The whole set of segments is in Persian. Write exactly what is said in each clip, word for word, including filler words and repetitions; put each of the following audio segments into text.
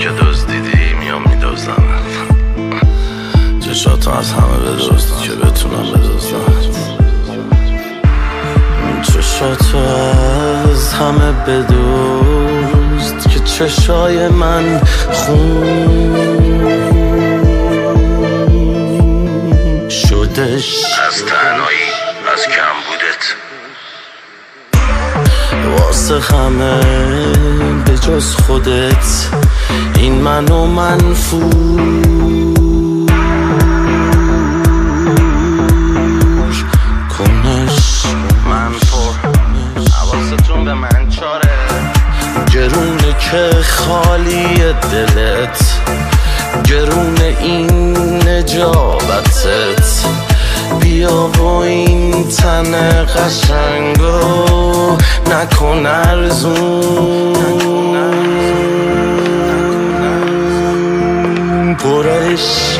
که دزدیدی میام میدوزم چشاتو از همه بدزد که بتونم بدزدم چشاتو از همه بدزد که چشای من خون شدش از تنهایی از کمبودت واسه همه به جز خودت این منو منفور کنش منفور حواستون به من چاره گرونه که خالی دلت گرونه این نجابتت بیا با این تن قشنگو نکن ارزون پرش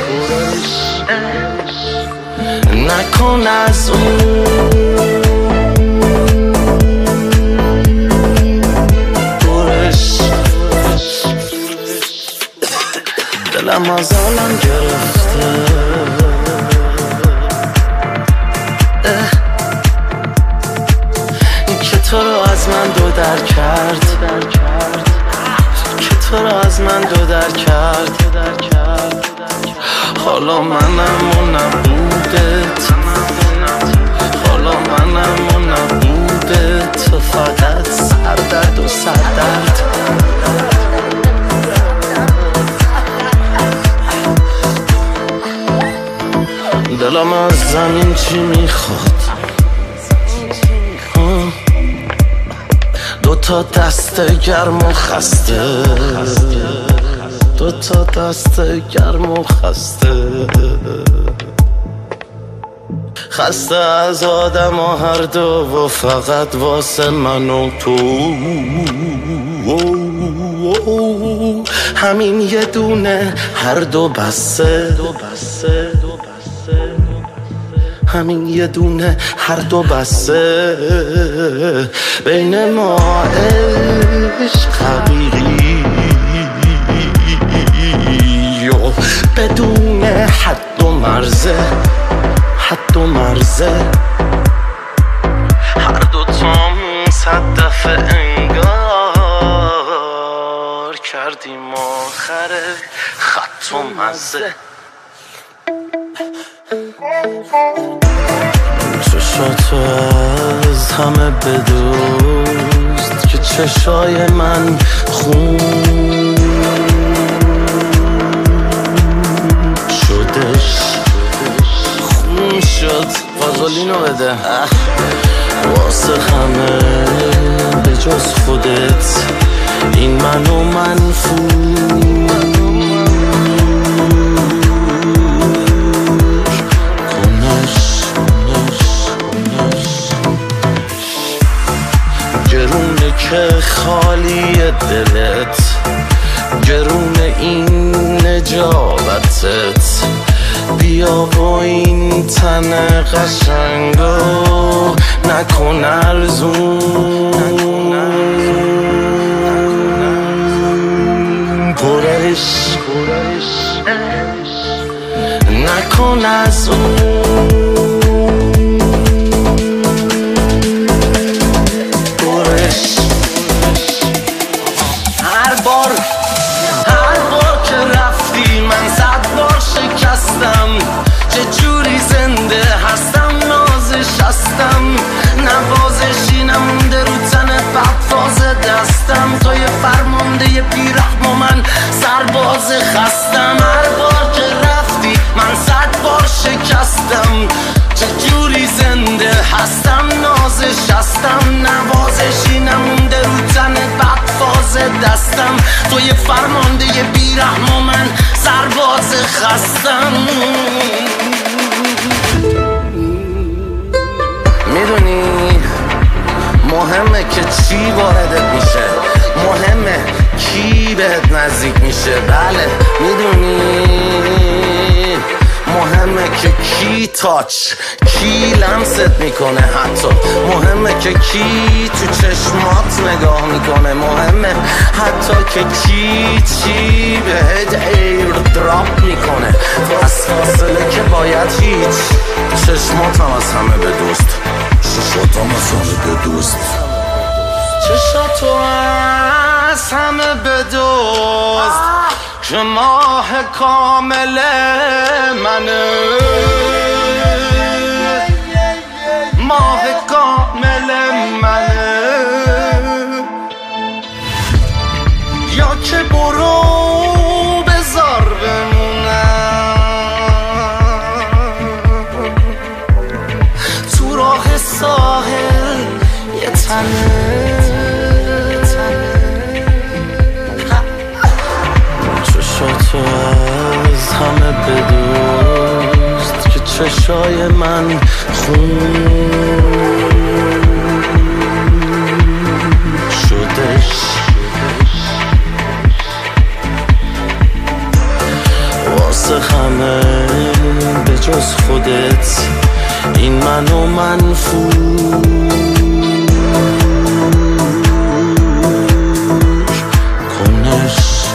نکن از اون پرش دلم از الان گرفته که تو رو از من دو در کرد که تو رو از من دو در کرد حالا منم و نبودت حالا منم و نبودت تو فقط سردرد و سردرد دلم از زمین چی میخواد دو تا دست گرم و خسته دو تا دست گرم و خسته خسته از آدم ها هر دو و فقط واسه من و تو همین یه دونه هر دو بسته همین یه دونه هر دو بسته بین ما عشق حقیقی بدون حد و مرزه حد و مرزه هر دو تامون صد دفعه انگار کردیم آخر خط و مزه چشاتو از همه بدزد که چشای من خون شدش خون شد فازولینو بده واسه همه به جز خودت این منو منفور گرونه که خالی دلت گرونه این نجابتت بیا با این تن قشنگو نکن ارزون پرش نکن از اون چه جوری زنده هستم نازش هستم نوازشینم مونده رو تن بدفاز دستم توی فرمانده بیرحم و من سرباز خستم هر بار که رفتی من صد بار شکستم چه جوری زنده هستم نازش هستم نوازشینم مونده رو تن بدفاز دستم توی فرمانده بیرحم و من سرباز خستم میدونی مهمه که چی واردت میشه مهمه کی بهت نزدیک میشه بله میدونی مهمه که کی تاچ کی لمست میکنه حتی مهمه که کی تو چشمات نگاه میکنه مهمه، حتی که کی چی بهت ایر دراپ میکنه از فاصله که باید هیچ. چشماتم از همه به دوست، چشماتم از همه به دوست، چشاتو از همه به دوست که ماه کامل منه، ماه کامل منه. یا که برو بذار بمونم تو راه ساحل یه تنه، چشاتو از همه به دوست که چشای من خون شدش. واسه همه به جز خودت این منو منفور کنش.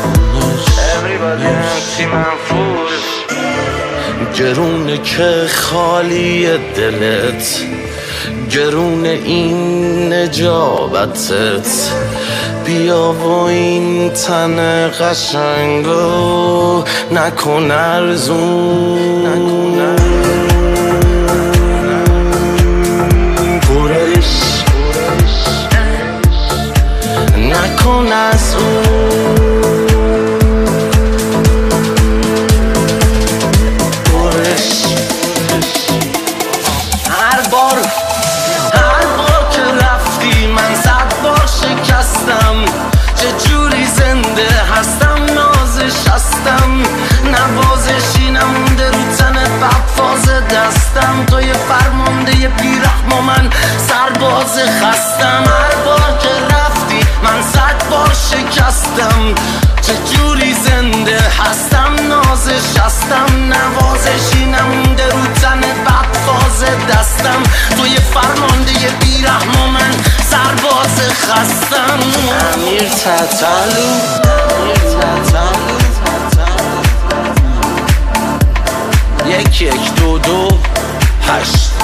گرونه که خالی دلت، گرونه این نجابتت، بیا و این تن قشنگو نکن ارزون، پرش نکن از اون، هستم نازش هستم نوازشی نمونده رو تن بفاز دستم، تو یه فرمانده یه بیرحم و من سرباز خستم. هر بار که رفتی من صد بار شکستم، چجوری زنده هستم نازش هستم نوازشی نمونده رو تن بفاز دستم، تو یه فرمانده یه بیرحم و من سرباز خستم. امیر تتلو یک یک دو دو هشت